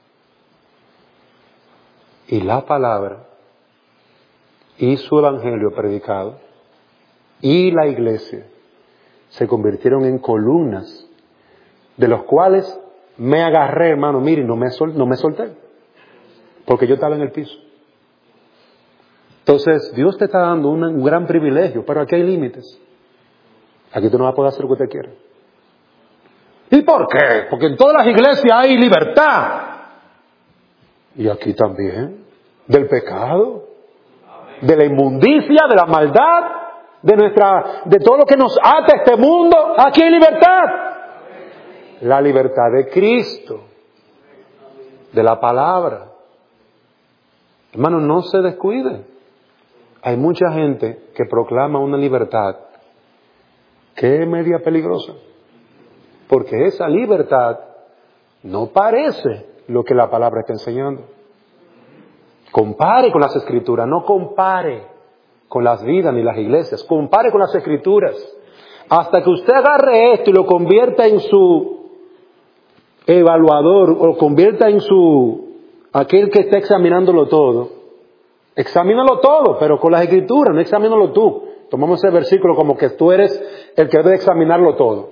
Y la palabra y su evangelio predicado y la iglesia se convirtieron en columnas de los cuales me agarré, hermano, mire, no me, sol, no me solté, porque yo estaba en el piso. Entonces, Dios te está dando un, un gran privilegio, pero aquí hay límites. Aquí tú no vas a poder hacer lo que usted quiera. ¿Y por qué? Porque en todas las iglesias hay libertad. Y aquí también, del pecado, de la inmundicia, de la maldad, de nuestra, de todo lo que nos ata a este mundo. Aquí hay libertad. La libertad de Cristo, de la palabra. Hermano, no se descuide. Hay mucha gente que proclama una libertad que es media peligrosa, porque esa libertad no parece lo que la palabra está enseñando. Compare con las Escrituras, no compare con las vidas ni las iglesias, compare con las Escrituras. Hasta que usted agarre esto y lo convierta en su evaluador, o lo convierta en su, aquel que está examinándolo todo. Examínalo todo, pero con las Escrituras, no examínalo tú. Tomamos ese versículo como que tú eres el que debe examinarlo todo.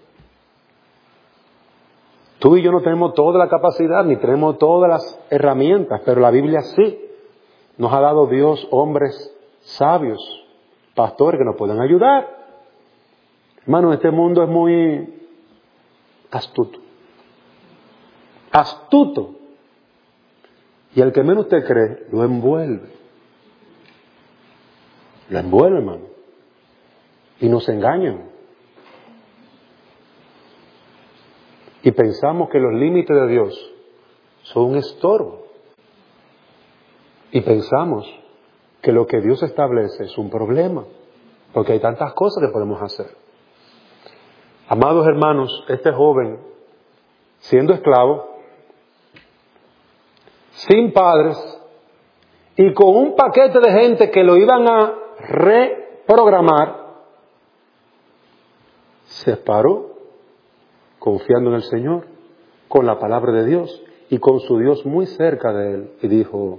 Tú y yo no tenemos toda la capacidad, ni tenemos todas las herramientas, pero la Biblia sí. Nos ha dado Dios hombres sabios, pastores que nos pueden ayudar. Hermano, este mundo es muy astuto. Astuto. Y el que menos te cree, lo envuelve. Lo envuelve, hermano. Y nos engañan. Y pensamos que los límites de Dios son un estorbo. Y pensamos que lo que Dios establece es un problema. Porque hay tantas cosas que podemos hacer. Amados hermanos, este joven, siendo esclavo, sin padres y con un paquete de gente que lo iban a reprogramar, se paró confiando en el Señor, con la palabra de Dios y con su Dios muy cerca de él, y dijo: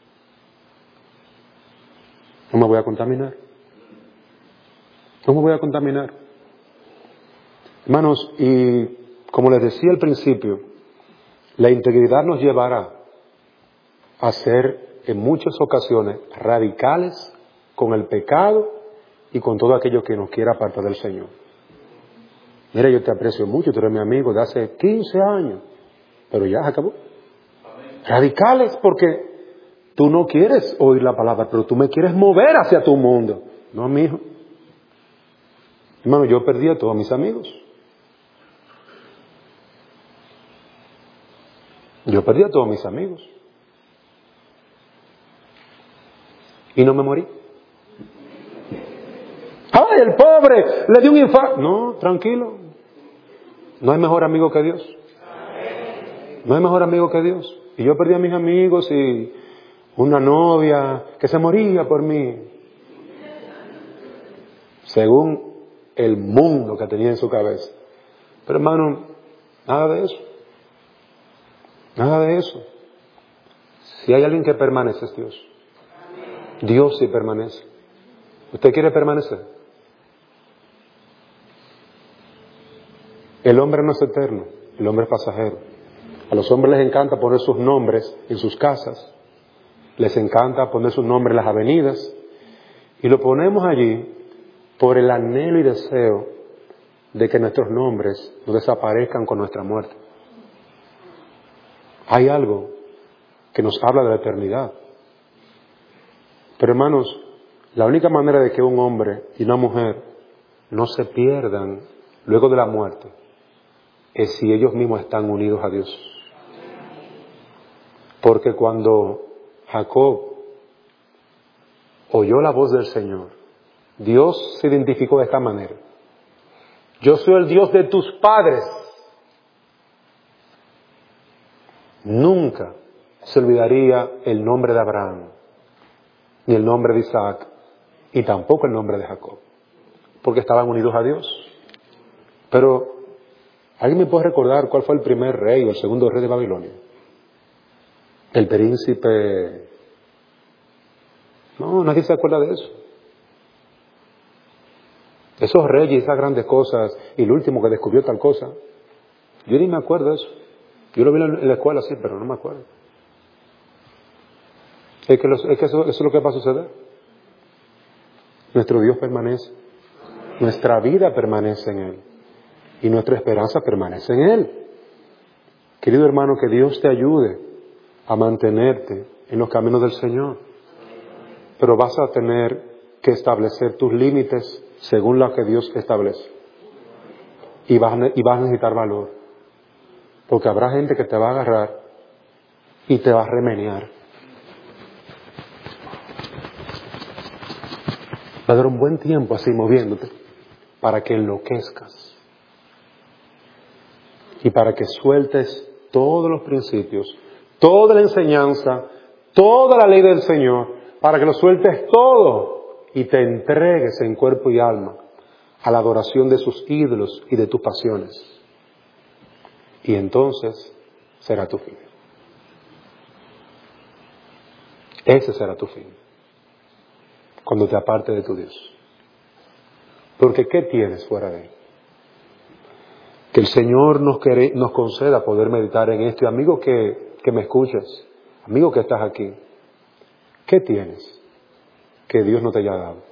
no me voy a contaminar, no me voy a contaminar. Hermanos, y como les decía al principio, la integridad nos llevará a ser en muchas ocasiones radicales con el pecado y con todo aquello que nos quiera apartar del Señor. Mira, yo te aprecio mucho, tú eres mi amigo de hace quince años, pero ya se acabó. Radicales porque tú no quieres oír la palabra, pero tú me quieres mover hacia tu mundo. No, mi hijo. Hermano, yo perdí a todos mis amigos. Yo perdí a todos mis amigos. Y no me morí. ¡Ay, el pobre! Le dio un infarto. No, tranquilo. No hay mejor amigo que Dios. No hay mejor amigo que Dios. Y yo perdí a mis amigos y una novia que se moría por mí. Según el mundo que tenía en su cabeza. Pero hermano, nada de eso. Nada de eso. Si hay alguien que permanece es Dios. Dios sí permanece. ¿Usted quiere permanecer? El hombre no es eterno, el hombre es pasajero. A los hombres les encanta poner sus nombres en sus casas, les encanta poner sus nombres en las avenidas, y lo ponemos allí por el anhelo y deseo de que nuestros nombres no desaparezcan con nuestra muerte. Hay algo que nos habla de la eternidad. Pero hermanos, la única manera de que un hombre y una mujer no se pierdan luego de la muerte es si ellos mismos están unidos a Dios. Porque cuando Jacob oyó la voz del Señor, Dios se identificó de esta manera: yo soy el Dios de tus padres. nunca se olvidaría el nombre de Abraham, ni el nombre de Isaac, y tampoco el nombre de Jacob, porque estaban unidos a Dios. Pero, ¿alguien me puede recordar cuál fue el primer rey o el segundo rey de Babilonia? El príncipe... No, nadie se acuerda de eso. Esos reyes, esas grandes cosas, y el último que descubrió tal cosa, yo ni me acuerdo de eso. Yo lo vi en la escuela, sí, pero no me acuerdo. Es que, los, es que eso, eso es lo que va a suceder. Nuestro Dios permanece. Nuestra vida permanece en Él. Y nuestra esperanza permanece en Él. Querido hermano, que Dios te ayude a mantenerte en los caminos del Señor. Pero vas a tener que establecer tus límites según lo que Dios establece. Y vas, y vas a necesitar valor. Porque habrá gente que te va a agarrar y te va a remenear. Va a dar un buen tiempo así moviéndote para que enloquezcas. Y para que sueltes todos los principios, toda la enseñanza, toda la ley del Señor, para que lo sueltes todo y te entregues en cuerpo y alma a la adoración de sus ídolos y de tus pasiones. Y entonces será tu fin. Ese será tu fin. Cuando te apartes de tu Dios. Porque ¿qué tienes fuera de Él? Que el Señor nos, quere, nos conceda poder meditar en esto. Y amigo que, que me escuchas, amigo que estás aquí, ¿qué tienes que Dios no te haya dado?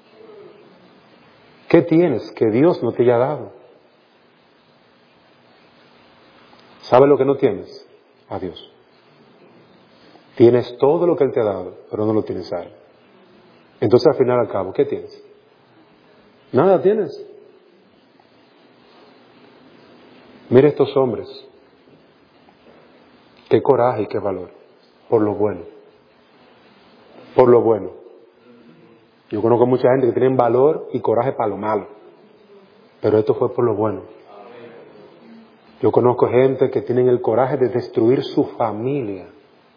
¿Qué tienes que Dios no te haya dado? ¿Sabes lo que no tienes? A Dios. Tienes todo lo que Él te ha dado, pero no lo tienes a Él. Entonces al final al cabo, ¿qué tienes? Nada tienes. Mira estos hombres. Qué coraje y qué valor. Por lo bueno. Por lo bueno. Yo conozco mucha gente que tiene valor y coraje para lo malo. Pero esto fue por lo bueno. Yo conozco gente que tienen el coraje de destruir su familia.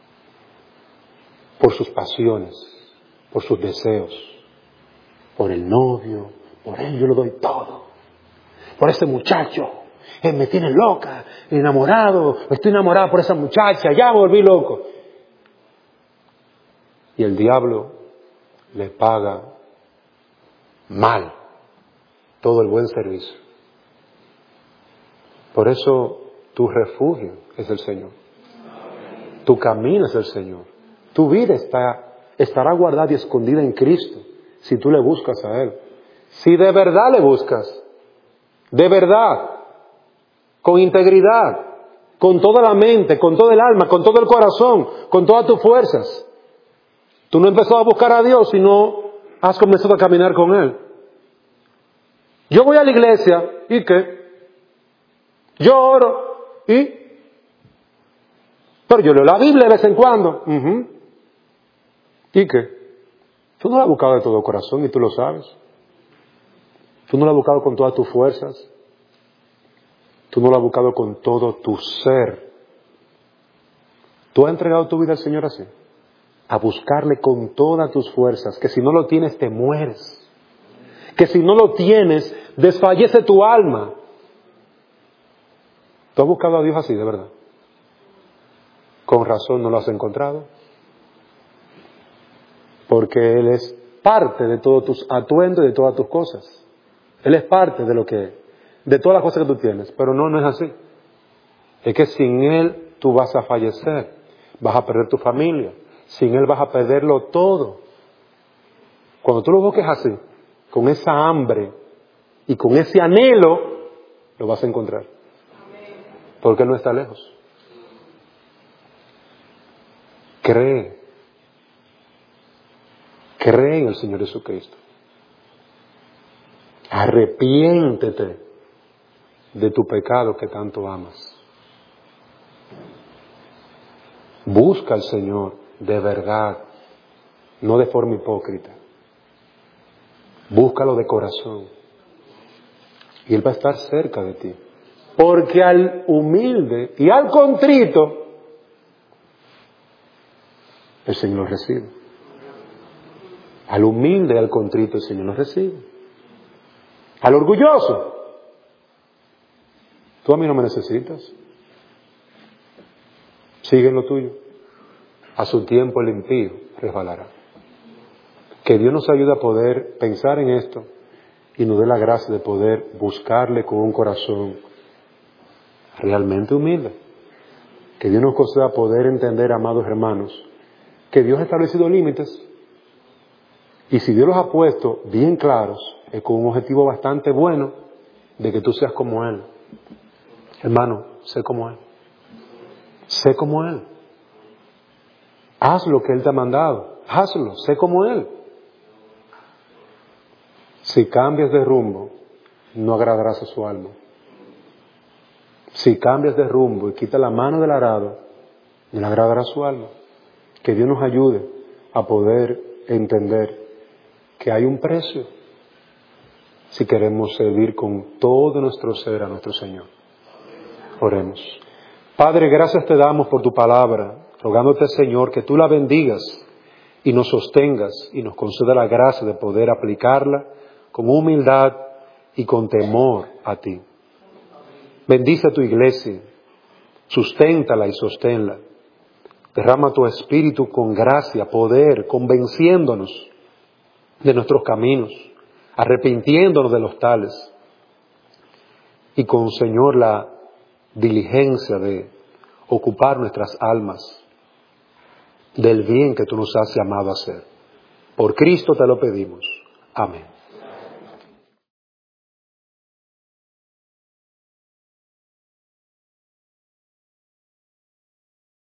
Por sus pasiones. Por sus deseos. Por el novio. Por él yo lo doy todo. Por ese muchacho. Él me tiene loca, enamorado, estoy enamorada por esa muchacha, ya me volví loco. Y el diablo le paga mal todo el buen servicio. Por eso tu refugio es el Señor. Tu camino es el Señor. Tu vida está, estará guardada y escondida en Cristo si tú le buscas a Él. Si de verdad le buscas, de verdad, con integridad, con toda la mente, con todo el alma, con todo el corazón, con todas tus fuerzas. Tú no empezado a buscar a Dios y no has comenzado a caminar con Él. Yo voy a la iglesia, ¿y qué? Yo oro, ¿y? Pero yo leo la Biblia de vez en cuando. Uh-huh. ¿Y qué? Tú no la has buscado de todo corazón y tú lo sabes. Tú no la has buscado con todas tus fuerzas. Tú no lo has buscado con todo tu ser. ¿Tú has entregado tu vida al Señor así? A buscarle con todas tus fuerzas, que si no lo tienes te mueres. Que si no lo tienes, desfallece tu alma. ¿Tú has buscado a Dios así, de verdad? Con razón no lo has encontrado. Porque Él es parte de todos tus atuendos y de todas tus cosas. Él es parte de lo que de todas las cosas que tú tienes, pero no, no es así. Es que sin Él tú vas a fallecer, vas a perder tu familia, sin Él vas a perderlo todo. Cuando tú lo busques así, con esa hambre y con ese anhelo, lo vas a encontrar. Porque Él no está lejos. Cree. Cree en el Señor Jesucristo. Arrepiéntete de tu pecado que tanto amas. Busca al Señor de verdad, no de forma hipócrita. Búscalo de corazón. Y Él va a estar cerca de ti. Porque al humilde y al contrito, el Señor lo recibe. Al humilde, al contrito, el Señor lo recibe. Al orgulloso, tú a mí no me necesitas. Sigue en lo tuyo. A su tiempo el impío resbalará. Que Dios nos ayude a poder pensar en esto y nos dé la gracia de poder buscarle con un corazón realmente humilde. Que Dios nos conceda poder entender, amados hermanos, que Dios ha establecido límites y si Dios los ha puesto bien claros, es con un objetivo bastante bueno de que tú seas como Él. Hermano, sé como Él. Sé como Él. Haz lo que Él te ha mandado. Hazlo, sé como Él. Si cambias de rumbo, no agradarás a su alma. Si cambias de rumbo y quitas la mano del arado, no le agradará a su alma. Que Dios nos ayude a poder entender que hay un precio si queremos servir con todo nuestro ser a nuestro Señor. Oremos. Padre, gracias te damos por tu palabra, rogándote, Señor, que tú la bendigas y nos sostengas y nos conceda la gracia de poder aplicarla con humildad y con temor a ti. Bendice a tu iglesia, susténtala y sosténla. Derrama tu espíritu con gracia, poder, convenciéndonos de nuestros caminos, arrepintiéndonos de los tales. Y con, Señor, la diligencia de ocupar nuestras almas del bien que tú nos has llamado a hacer. Por Cristo te lo pedimos. Amén.